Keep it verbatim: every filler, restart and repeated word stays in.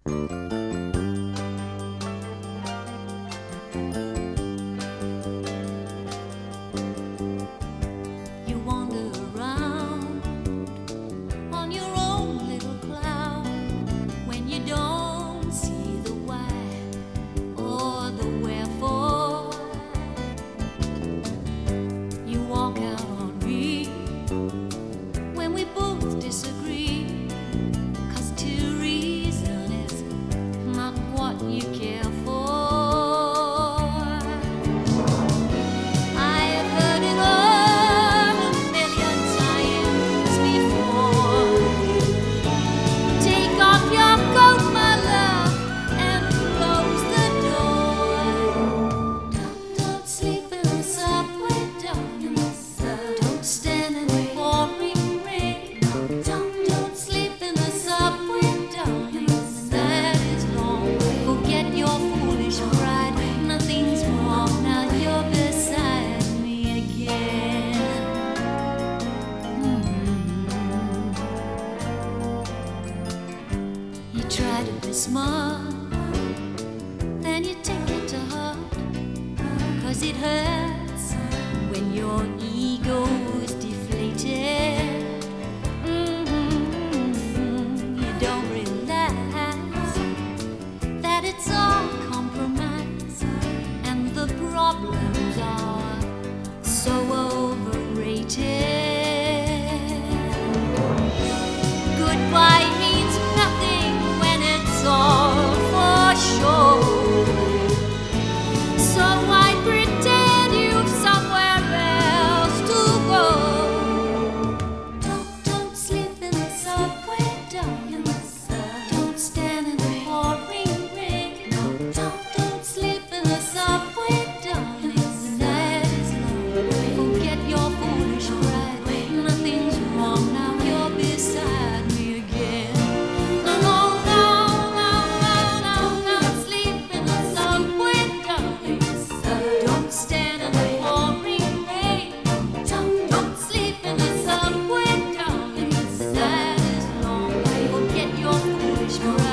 You wander around on your own little cloud when you don't see the why or the wherefore. You walk out on me when we both disagree, 'cause to reason is not what you care for. I've heard it all a million times before. Take off your coat, my love, and close the door. Don't, don't sleep in the subway, don't. Don't stand in the pouring rain. Don't, don't sleep in the subway, don't. That is long. Forget your foolish pride. Nothing's wrong now. You're beside me again. Mm. You try to be smart, then you take it to heart, 'cause it hurts when your ego is deflated. Mhm. You don't realize that it's all compromise, and the problems are so overrated. Goodbye means nothing when it's all for sure. So why pretend you've somewhere else to go? Don't, don't sleep in the subway, don't. Don't stand in the pouring rain. Don't, don't sleep in the subway, don't. That is long. Forget your foolish pride. Nothing's wrong now. You're beside me again. No, no, no, no, no, no, no. Sleep in the subway, don't. Don't stand in the pouring rain. Don't, don't sleep in the subway, don't. That is long. Forget your foolish pride.